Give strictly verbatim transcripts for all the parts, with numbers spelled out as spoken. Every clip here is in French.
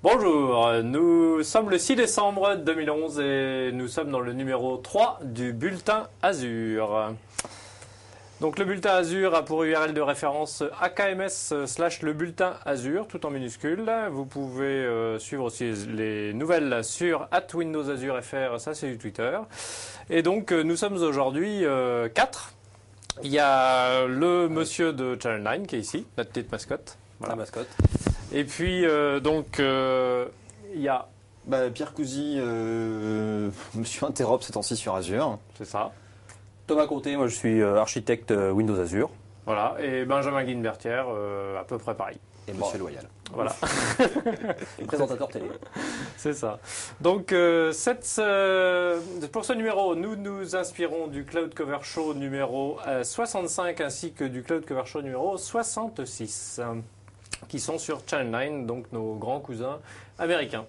Bonjour, nous sommes le six décembre deux mille onze et nous sommes dans le numéro trois du bulletin Azure. Donc le bulletin Azure a pour U R L de référence A K M S slash le bulletin Azure, tout en minuscule. Vous pouvez euh, suivre aussi les nouvelles sur at Windows Azure F R, ça c'est du Twitter. Et donc euh, nous sommes aujourd'hui euh, quatre. Il y a le monsieur de Channel neuf qui est ici, notre petite mascotte. Voilà. La mascotte. Et puis euh, donc euh, il y a bah, Pierre Cousy, euh, monsieur interrope ces temps-ci sur Azure. C'est ça. Thomas Comté, moi je suis architecte Windows Azure. Voilà, et Benjamin Guinbertière, euh, à peu près pareil. Et Monsieur bon. Loyal. Voilà. Et présentateur télé. C'est ça. Donc, euh, cette, euh, pour ce numéro, nous nous inspirons du Cloud Cover Show numéro euh, soixante-cinq ainsi que du Cloud Cover Show numéro soixante-six, euh, qui sont sur Channel neuf, donc nos grands cousins américains.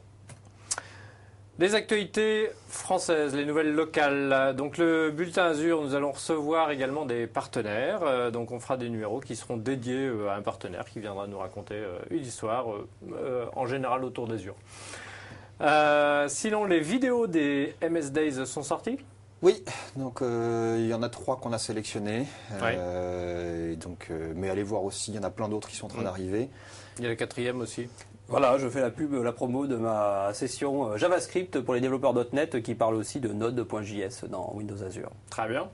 Les actualités françaises, les nouvelles locales. Donc le bulletin Azure, nous allons recevoir également des partenaires. Euh, donc on fera des numéros qui seront dédiés euh, à un partenaire qui viendra nous raconter euh, une histoire, euh, euh, en général autour d'Azure. Euh, sinon, les vidéos des M S Days sont sorties ? Oui, donc euh, il y en a trois qu'on a sélectionnés. Euh, oui. donc, euh, mais allez voir aussi, il y en a plein d'autres qui sont en train mmh. d'arriver. Il y a le quatrième aussi. Voilà, je fais la pub, la promo de ma session JavaScript pour les développeurs .NET qui parle aussi de Node.js dans Windows Azure. Très bien.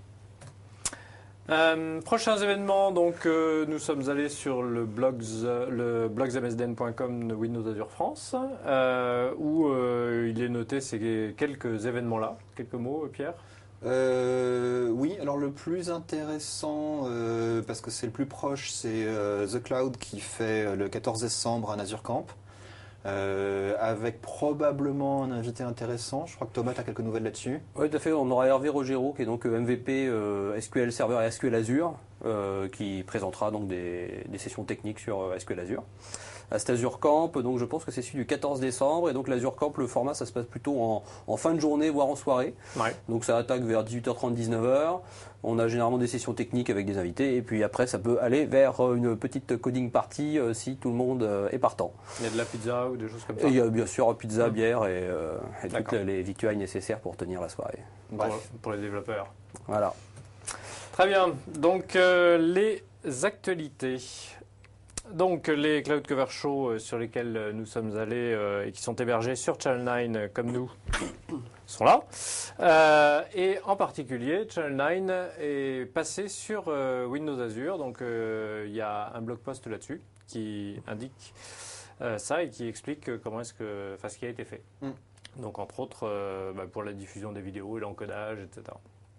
Euh, prochains événements, donc euh, nous sommes allés sur le blogs, le blogs m s d n point com de Windows Azure France, euh, où euh, il est noté ces quelques événements-là. Quelques mots, Pierre ? Euh, oui, alors le plus intéressant, euh, parce que c'est le plus proche, c'est euh, The Cloud qui fait le quatorze décembre un Azure Camp, euh, avec probablement un invité intéressant. Je crois que Thomas, tu as quelques nouvelles là-dessus. Oui, tout à fait. On aura Hervé Rogero, qui est donc M V P euh, S Q L Server et S Q L Azure, euh, qui présentera donc des, des sessions techniques sur euh, S Q L Azure. À cet Azure Camp, donc je pense que c'est celui du quatorze décembre, et donc l'Azure Camp, le format, ça se passe plutôt en, en fin de journée, voire en soirée. Ouais. Donc ça attaque vers dix-huit heures trente, dix-neuf heures. On a généralement des sessions techniques avec des invités, et puis après ça peut aller vers une petite coding party euh, si tout le monde euh, est partant. Il y a de la pizza ou des choses comme ça. Et il y a bien sûr pizza, bière et, euh, et toutes les victuailles nécessaires pour tenir la soirée. Pour, pour les développeurs. Voilà. Très bien. Donc euh, les actualités. Donc les Cloud Cover Show sur lesquels nous sommes allés euh, et qui sont hébergés sur Channel neuf comme nous sont là. Euh, et en particulier, Channel neuf est passé sur euh, Windows Azure. Donc euh, il y a un blog post là-dessus qui indique euh, ça et qui explique comment est-ce que, enfin, ce qui a été fait. Mm. Donc entre autres euh, bah, pour la diffusion des vidéos et l'encodage, et cetera.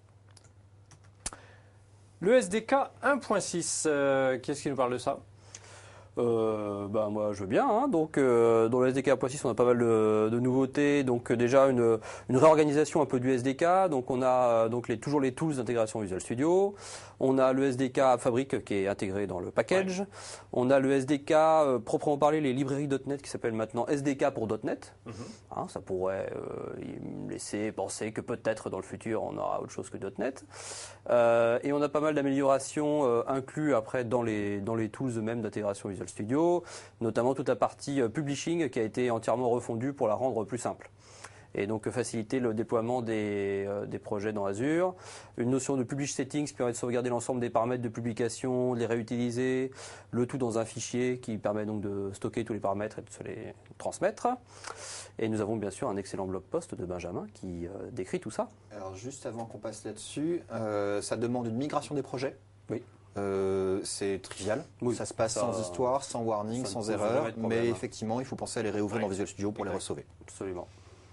Le S D K un point six, euh, qui est-ce qui nous parle de ça ? Euh, bah moi je veux bien, hein. Donc euh, dans le S D K un point six on a pas mal de, de nouveautés, donc euh, déjà une, une réorganisation un peu du S D K, donc on a euh, donc les, toujours les tools d'intégration Visual Studio, on a le S D K Fabric qui est intégré dans le package, ouais. On a le S D K euh, proprement parlé, les librairies .NET qui s'appellent maintenant S D K pour .NET, mm-hmm. hein, ça pourrait euh, laisser penser que peut-être dans le futur on aura autre chose que .NET, euh, et on a pas mal d'améliorations euh, inclus après dans les, dans les tools eux-mêmes d'intégration Visual Studio, notamment toute la partie publishing qui a été entièrement refondue pour la rendre plus simple. Et donc faciliter le déploiement des, euh, des projets dans Azure. Une notion de publish settings qui permet de sauvegarder l'ensemble des paramètres de publication, de les réutiliser, le tout dans un fichier qui permet donc de stocker tous les paramètres et de se les transmettre. Et nous avons bien sûr un excellent blog post de Benjamin qui euh, décrit tout ça. Alors juste avant qu'on passe là-dessus, euh, ça demande une migration des projets. Oui. Euh, c'est trivial, oui, ça se passe ça, sans histoire, sans warning, sans erreur, mais effectivement il faut penser à les réouvrir ouais. dans Visual Studio pour exact. Les ressauver. Absolument.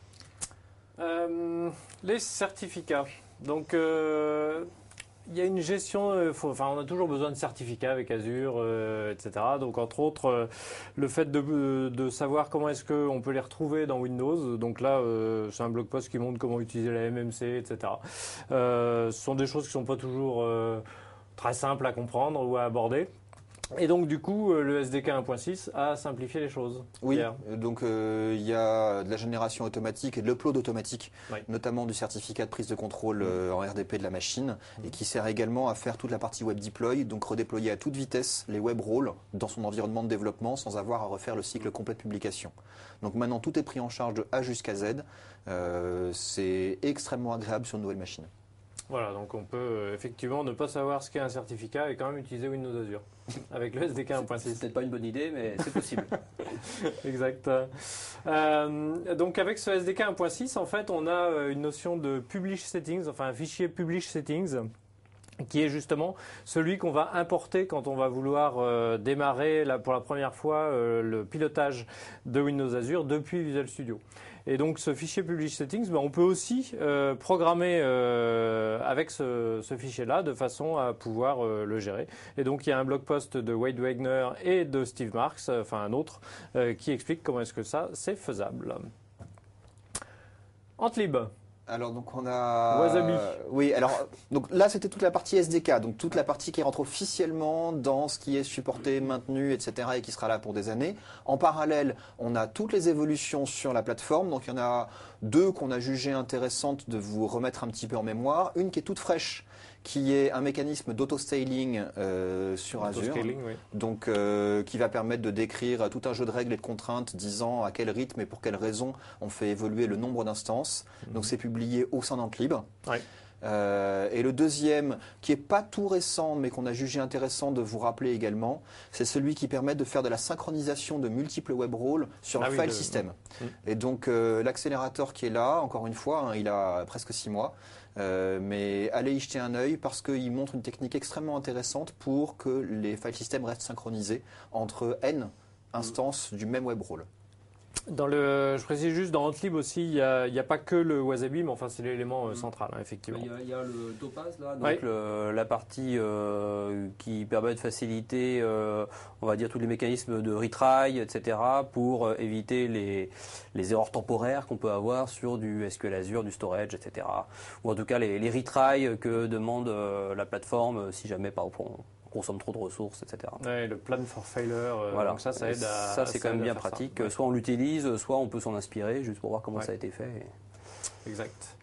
Euh, les certificats. Donc euh, il y a une gestion, euh, faut, enfin on a toujours besoin de certificats avec Azure, euh, et cetera. Donc entre autres euh, le fait de, de savoir comment est-ce qu'on peut les retrouver dans Windows. Donc là euh, c'est un blog post qui montre comment utiliser la M M C, et cetera. Euh, ce sont des choses qui ne sont pas toujours euh, très simple à comprendre ou à aborder. Et donc du coup, le S D K un point six a simplifié les choses. Oui, Pierre. donc euh, il y a de la génération automatique et de l'upload automatique, Oui. notamment du certificat de prise de contrôle euh, en R D P de la machine, Mhm. et qui sert également à faire toute la partie web deploy, donc redéployer à toute vitesse les web roles dans son environnement de développement sans avoir à refaire le cycle complet de publication. Donc maintenant tout est pris en charge de A jusqu'à Z. Euh, c'est extrêmement agréable sur une nouvelle machine. Voilà, donc on peut euh, effectivement ne pas savoir ce qu'est un certificat et quand même utiliser Windows Azure avec le S D K un point six. C'est peut-être pas une bonne idée, mais c'est possible. Exact. Euh, donc avec ce S D K un point six, en fait, on a euh, une notion de publish settings, enfin un fichier publish settings, qui est justement celui qu'on va importer quand on va vouloir euh, démarrer la, pour la première fois euh, le pilotage de Windows Azure depuis Visual Studio. Et donc ce fichier publish settings, ben, on peut aussi euh, programmer euh, avec ce, ce fichier-là de façon à pouvoir euh, le gérer. Et donc il y a un blog post de Wade Wagner et de Steve Marks, euh, enfin un autre, euh, qui explique comment est-ce que ça c'est faisable. Antlib. Alors donc on a Wasabi. Euh, oui, alors donc là c'était toute la partie S D K, donc toute la partie qui rentre officiellement dans ce qui est supporté, maintenu, et cetera et qui sera là pour des années. En parallèle, on a toutes les évolutions sur la plateforme. Donc il y en a deux qu'on a jugé intéressantes de vous remettre un petit peu en mémoire. Une qui est toute fraîche, qui est un mécanisme d'auto-scaling euh, sur Azure. Auto-scaling, oui. Donc, euh, qui va permettre de décrire tout un jeu de règles et de contraintes disant à quel rythme et pour quelles raisons on fait évoluer le nombre d'instances. Mhm. Donc, c'est publié au sein d'Antlib. Oui. Euh, et le deuxième, qui est pas tout récent, mais qu'on a jugé intéressant de vous rappeler également, c'est celui qui permet de faire de la synchronisation de multiples web roles sur Ah un oui, file de- system. Mhm. Et donc, euh, l'accélérateur qui est là, encore une fois, hein, il a presque six mois. Euh, mais allez y jeter un œil parce qu'il montre une technique extrêmement intéressante pour que les file systems restent synchronisés entre N instances du même web role. Dans le, je précise juste, dans Antlib aussi, il n'y a, il y a pas que le Wasabi, mais enfin c'est l'élément euh, central, hein, effectivement. Il y, a, il y a le Topaz là, donc Oui. le- la partie euh, qui permet de faciliter, euh, on va dire, tous les mécanismes de retry, et cetera, pour euh, éviter les, les erreurs temporaires qu'on peut avoir sur du S Q L Azure, du storage, et cetera. Ou en tout cas les, les retry que demande euh, la plateforme euh, si jamais par exemple on consomme trop de ressources, et cetera. Ouais, le plan for failure, euh, Voilà. donc ça, ça Et aide à. ça c'est ça quand même aide à bien faire ça. pratique. Ouais. Soit on l'utilise, soit on peut s'en inspirer juste pour voir comment Ouais. ça a été fait. Exact.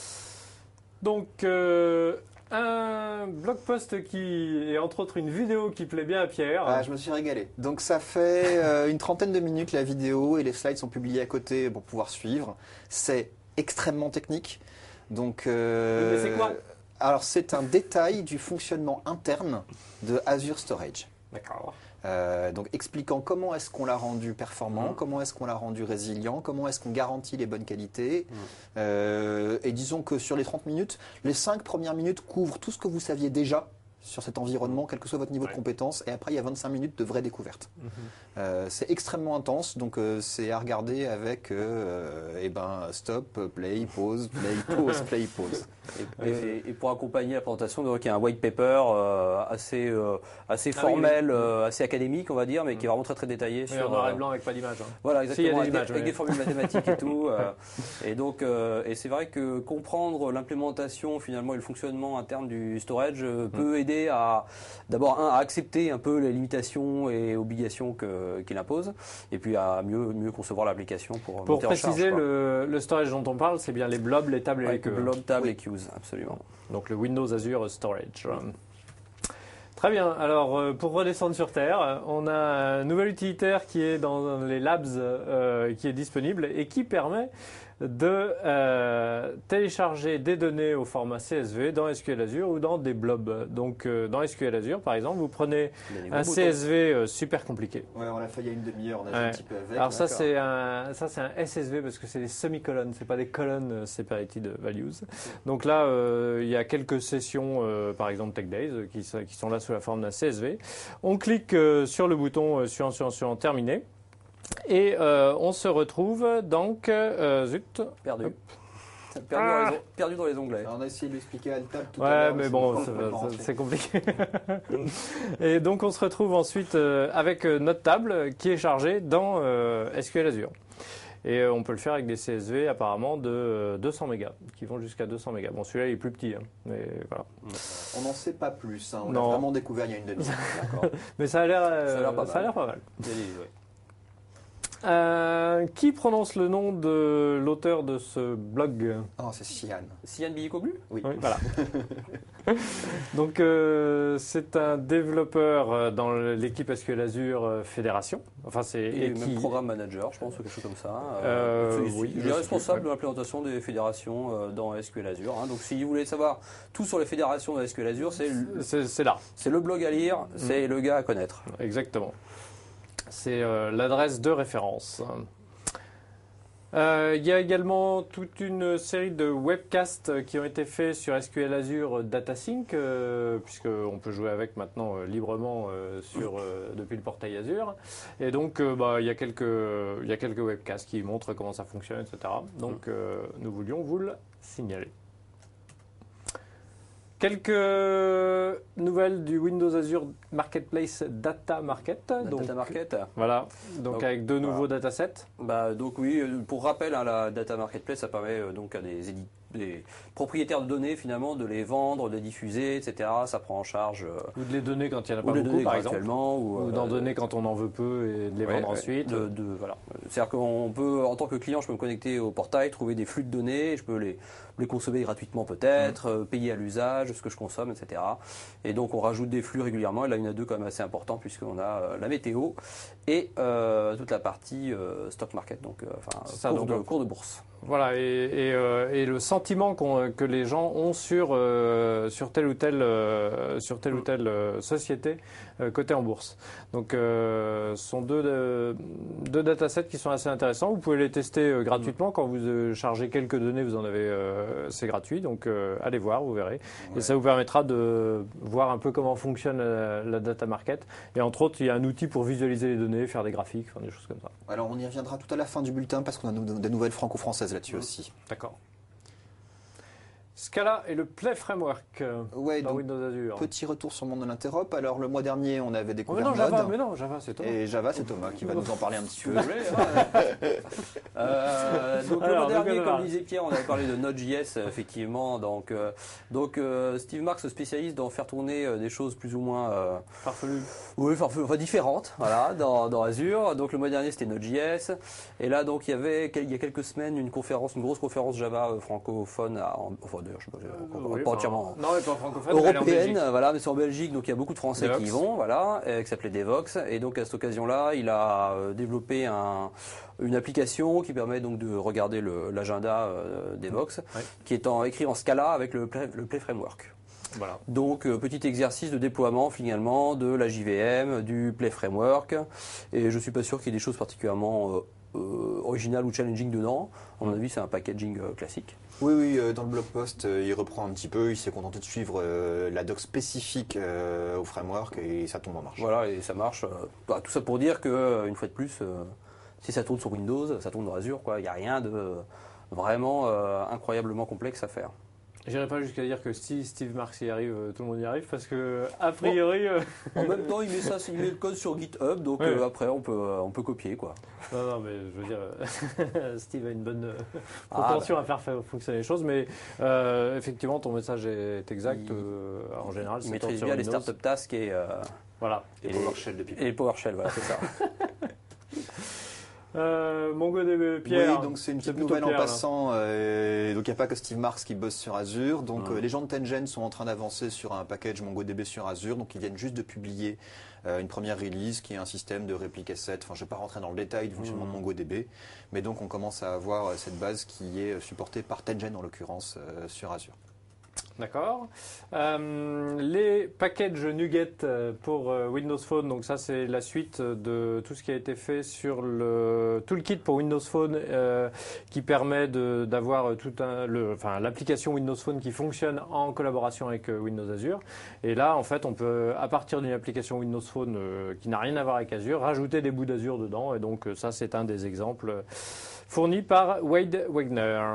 Donc, euh, un blog post qui est entre autres une vidéo qui plaît bien à Pierre. Ah, je me suis régalé. Donc ça fait euh, une trentaine de minutes la vidéo et les slides sont publiés à côté pour pouvoir suivre. C'est extrêmement technique. Donc, euh, Mais c'est quoi ? Alors c'est un détail du fonctionnement interne de Azure Storage. D'accord. Euh, donc expliquant comment est-ce qu'on l'a rendu performant, Mhm. comment est-ce qu'on l'a rendu résilient, comment est-ce qu'on garantit les bonnes qualités. Mhm. Euh, et disons que sur les trente minutes, les cinq premières minutes couvrent tout ce que vous saviez déjà sur cet environnement, quel que soit votre niveau Ouais. de compétence. Et après, il y a vingt-cinq minutes de vraie découverte. Mhm. Euh, c'est extrêmement intense, donc euh, c'est à regarder avec euh, eh ben, stop, play, pause, play, pause, play, pause. Et, et- et pour accompagner la présentation, donc, il y a un white paper euh, assez, euh, assez Ah oui, formel, oui. euh, assez académique, on va dire, mais qui est vraiment très très détaillé. Mais sur, en noir et euh, blanc avec pas d'image. hein. Voilà, Si, il y a exactement, des avec, des, images, avec mais- des formules mathématiques et tout. euh, et donc, euh, et c'est vrai que comprendre l'implémentation finalement et le fonctionnement interne du storage euh, peut aider à, d'abord, un, à accepter un peu les limitations et obligations que- qu'il impose, et puis à mieux, mieux concevoir l'application pour, Pour monter en charge, préciser, quoi. le, le storage dont on parle, c'est bien les blobs, les tables et les Avec queues. blob, table Oui. et queues, absolument. Donc le Windows Azure Storage. Très bien. Alors euh, pour redescendre sur Terre, on a un nouvel utilitaire qui est dans les labs, euh, qui est disponible et qui permet de euh, télécharger des données au format C S V dans S Q L Azure ou dans des blobs. Donc euh, dans S Q L Azure, par exemple, vous prenez Il y a des un gros C S V euh, super compliqué. Ouais, on l'a fait il y a une demi-heure, on a joué Ouais. un petit peu avec. Alors ça D'accord. c'est un ça c'est un S S V parce que c'est des semi-colonnes, c'est pas des colonnes euh, separated values. Donc là euh, il y a quelques sessions euh, par exemple Tech Days euh, qui, sont- qui sont là sous la forme d'un C S V. On clique euh, sur le bouton euh, suivant suivant suivant terminé et euh, on se retrouve donc euh, zut. Perdu. Hop. Perdu, dans Ah. les, on- perdu dans les onglets. Alors, on a essayé de l'expliquer à Altab tout à Ouais, l'heure. mais c'est bon, pas ça- complètement ça- rentré. c'est compliqué. Et donc, on se retrouve ensuite euh, avec euh, notre table qui est chargée dans euh, S Q L Azure. Et euh, on peut le faire avec des C S V apparemment de euh, deux cents mégas, qui vont jusqu'à deux cents mégas. Bon, celui-là il est plus petit, hein, mais voilà. On n'en sait pas plus, hein. On Non. l'a vraiment découvert il y a une demi-heure. D'accord. Mais ça a l'air, euh, Ça a l'air pas ça a mal. l'air pas mal. Il y a des- ouais. Euh, qui prononce le nom de l'auteur de ce blog? Oh, c'est Sian. Sian Bilikoglu? Oui. Oui, voilà. Donc, euh, c'est un développeur euh, dans l'équipe S Q L Azure euh, Fédération. Enfin, c'est Et, et même qui- programme manager, je pense, ou quelque chose comme ça. Euh, il- oui, il je est sais responsable plus, de l'implémentation des fédérations euh, dans S Q L Azure. hein. Donc, si vous voulez savoir tout sur les fédérations de S Q L Azure, c'est le, c'est c'est là, c'est le blog à lire, c'est le gars à connaître. exactement. C'est euh, l'adresse de référence. Euh, Il y a également toute une série de webcasts qui ont été faits sur S Q L Azure DataSync, euh, puisqu'on peut jouer avec maintenant euh, librement euh, sur, euh, depuis le portail Azure. Et donc, euh, bah, il y a quelques, il y a quelques webcasts qui montrent comment ça fonctionne, et cetera. Donc, euh, nous voulions vous le signaler. Quelques nouvelles du Windows Azure Marketplace Data Market. La Donc, Data Market. voilà, donc, Donc, avec deux voilà. nouveaux datasets. Bah, donc oui, euh, pour rappel, hein, la Data Marketplace, ça permet euh, donc à des, édi- des propriétaires de données finalement de les vendre, de les diffuser, et cetera. Ça prend en charge euh, Ou de les donner quand il n'y en a ou pas les beaucoup, donner par exemple. gratuitement, ou, Ou euh, d'en donner quand on en veut peu et de les ouais, vendre ouais, ensuite. de- de- voilà. C'est-à-dire qu'on peut, en tant que client, je peux me connecter au portail, trouver des flux de données, je peux les, les consommer gratuitement peut-être, euh, payer à l'usage, ce que je consomme, et cetera. Et donc on rajoute des flux régulièrement. Et là, il y en a deux quand même assez importants puisqu'on a euh, la météo et euh, toute la partie euh, stock market, donc euh, enfin C'est ça, cours, donc, de, cours de bourse. Voilà, et, et, euh, et le sentiment qu'on- que les gens ont sur, euh, sur telle ou telle, euh, sur telle, ou telle euh, société euh, cotée en bourse. Donc, euh, ce sont deux, euh, deux datasets qui sont assez intéressants. Vous pouvez les tester euh, gratuitement. Quand vous euh, chargez quelques données, vous en avez, euh, c'est gratuit. Donc, euh, allez voir, vous verrez. Ouais. Et ça vous permettra de voir un peu comment fonctionne la, la data market. Et entre autres, il y a un outil pour visualiser les données, faire des graphiques, enfin, des choses comme ça. Alors on y reviendra tout à la fin du bulletin parce qu'on a nou- des nouvelles franco-françaises là-dessus Mmh. aussi. D'accord. Scala et le Play Framework euh, Ouais, dans donc Windows Azure. petit retour sur le monde de l'interop. Alors le mois dernier, on avait Oh, mais découvert non, Java, Node. mais non, Java, c'est toi. Et Java, c'est Thomas qui va nous en parler un petit peu. Euh, donc Alors, le mois de quoi dernier, on comme parle disait Pierre, on avait parlé de Node.js effectivement. Donc, euh, donc euh, Steve Marks se spécialise dans faire tourner euh, des choses plus ou moins euh, Farfelu. oui, farfelu- enfin différentes, voilà, dans, dans Azure. Donc le mois dernier c'était Node.js, et là donc il y avait quel- il y a quelques semaines une conférence, une grosse conférence Java euh, francophone, à, en- enfin d'ailleurs je sais pas, Euh, pas oui, pas enfin, entièrement. Non, mais pas francophone, mais elle est en Européenne, Belgique. voilà, mais c'est en Belgique, donc il y a beaucoup de Français Devox. qui y vont, voilà, euh, qui s'appelait Devox, et donc à cette occasion-là, il a euh, développé un, une application qui permet donc de regarder le- l'agenda euh, Devox, Ouais. qui est en, écrit en Scala avec le Play, le Play Framework. Voilà. Donc euh, petit exercice de déploiement finalement de la J V M, du Play Framework, et je suis pas sûr qu'il y ait des choses particulièrement euh, euh, originales ou challenging dedans. À mon avis, c'est un packaging euh, classique. Oui, oui, euh, dans le blog post, euh, il reprend un petit peu. Il s'est contenté de suivre euh, la doc spécifique euh, au framework et ça tombe en marche. Voilà, et ça marche. euh, bah, tout ça pour dire que, euh, une fois de plus, euh, si ça tourne sur Windows, ça tourne dans Azure, quoi. Il n'y a rien de euh, vraiment euh, incroyablement complexe à faire. J'irai pas jusqu'à dire que si Steve Marks y arrive, euh, tout le monde y arrive, parce que, a priori. euh, En même temps, il met ça, il met le code sur GitHub, donc Ouais. euh, après on peut, euh, on peut copier, quoi. Non, non, mais je veux dire, euh, Steve a une bonne euh, Ah, propension à faire fa- fonctionner les choses, mais euh, effectivement, ton message est exact. Il- euh, en général, Il c'est maîtrise sur bien les Windows. startup tasks et, euh, Voilà. Et Et- PowerShell depuis. et les PowerShell, voilà, c'est ça. Euh, MongoDB, Pierre. Oui, donc c'est une c'est petite plutôt nouvelle en Pierre, là. passant. euh, donc il n'y a pas que Steve Marks qui bosse sur Azure. Donc Ouais. euh, les gens de Tengen sont en train d'avancer sur un package MongoDB sur Azure. Donc ils viennent juste de publier euh, une première release qui est un système de réplique asset. Enfin, je ne vais pas rentrer dans le détail du fonctionnement Mhm. de MongoDB, mais donc on commence à avoir euh, cette base qui est euh, supportée par Tengen en l'occurrence euh, sur Azure. D'accord. Euh, les packages NuGet euh, pour euh, Windows Phone, donc ça c'est la suite de tout ce qui a été fait sur le toolkit pour Windows Phone euh, qui permet de- d'avoir tout un, le, enfin l'application Windows Phone qui fonctionne en collaboration avec euh, Windows Azure. Et là, en fait, on peut à partir d'une application Windows Phone euh, qui n'a rien à voir avec Azure, rajouter des bouts d'Azure dedans. Et donc euh, ça, c'est un des exemples fournis par Wade Wagner.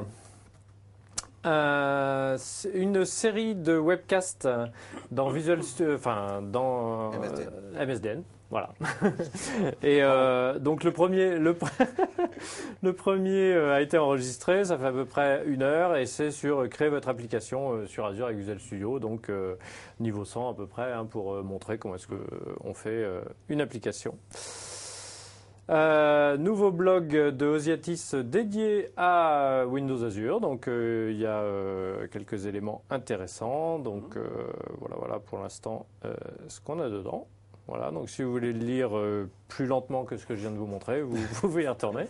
Euh, c'est une série de webcasts dans Visual Studio, enfin dans M S D N. euh, M S D N, Voilà. Et euh, donc le premier, le, le premier a été enregistré, ça fait à peu près une heure et c'est sur créer votre application euh, sur Azure avec Visual Studio, donc euh, niveau cent à peu près, hein, pour euh, montrer comment est-ce qu'on fait euh, une application. Euh, nouveau blog de Osiatis dédié à Windows Azure, donc euh, il y a euh, quelques éléments intéressants, donc euh, voilà, voilà pour l'instant euh, ce qu'on a dedans. Voilà, donc si vous voulez le lire euh, plus lentement que ce que je viens de vous montrer, vous, vous pouvez y retourner.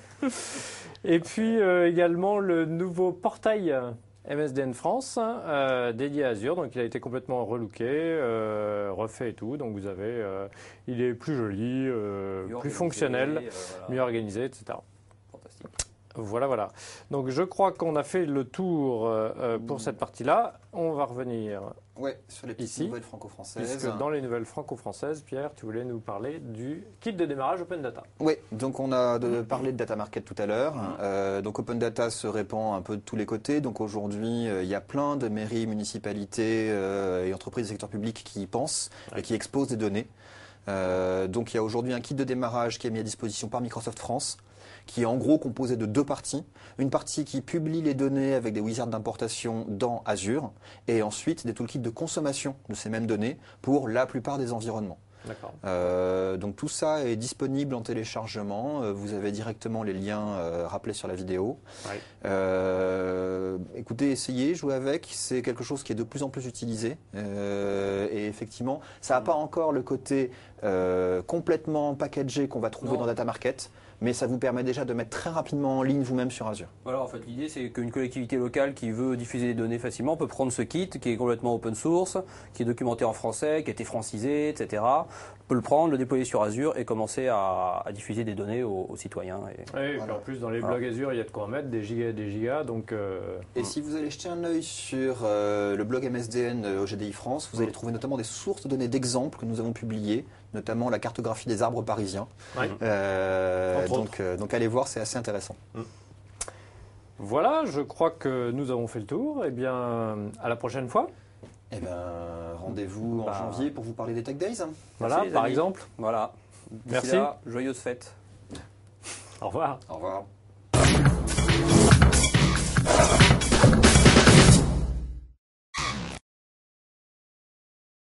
Et puis euh, également le nouveau portail M S D N France euh, dédié à Azure, donc il a été complètement relooké, euh, refait et tout, donc vous avez, euh, il est plus joli, euh, plus fonctionnel, euh, voilà. mieux organisé, et cetera. Fantastique. Voilà, voilà. Donc je crois qu'on a fait le tour euh, pour cette partie-là. On va revenir ouais, sur les petites ici, nouvelles franco-françaises. Puisque dans les nouvelles franco-françaises, Pierre, tu voulais nous parler du kit de démarrage Open Data. Oui, donc on a de, parlé de Data Market tout à l'heure. Mmh. Euh, donc Open Data se répand un peu de tous les côtés. Donc aujourd'hui, euh, il y a plein de mairies, municipalités euh, et entreprises du secteur public qui y pensent ouais. et qui exposent des données. Euh, donc il y a aujourd'hui un kit de démarrage qui est mis à disposition par Microsoft France, qui est en gros composé de deux parties. Une partie qui publie les données avec des wizards d'importation dans Azure, et ensuite des toolkits de consommation de ces mêmes données pour la plupart des environnements. D'accord. Euh, donc tout ça est disponible en téléchargement. Vous avez directement les liens euh, rappelés sur la vidéo. Ouais. Euh, écoutez, essayez, jouez avec. C'est quelque chose qui est de plus en plus utilisé. Euh, et effectivement, ça n'a pas encore le côté euh, complètement packagé qu'on va trouver non. dans Data Market. Mais ça vous permet déjà de mettre très rapidement en ligne vous-même sur Azure. Voilà, en fait, l'idée, c'est qu'une collectivité locale qui veut diffuser des données facilement peut prendre ce kit qui est complètement open source, qui est documenté en français, qui a été francisé, et cetera. Peut le prendre, le déployer sur Azure et commencer à, à diffuser des données aux, aux citoyens. Et, oui, et voilà. En plus, dans les voilà. blogs Azure, il y a de quoi en mettre, des gigas et des gigas. Donc, euh... Et mmh. si vous allez jeter un œil sur euh, le blog M S D N euh, au G D I France, vous mmh. allez trouver notamment des sources de données d'exemples que nous avons publiées, notamment la cartographie des arbres parisiens. Oui. Euh, donc, euh, donc allez voir, c'est assez intéressant. Mmh. Voilà, je crois que nous avons fait le tour. Eh bien, à la prochaine fois. Eh bien, rendez-vous bah. en janvier pour vous parler des Tech Days. Voilà, Merci, par exemple. Voilà. Merci. Là, joyeuses fêtes. Au revoir. Au revoir.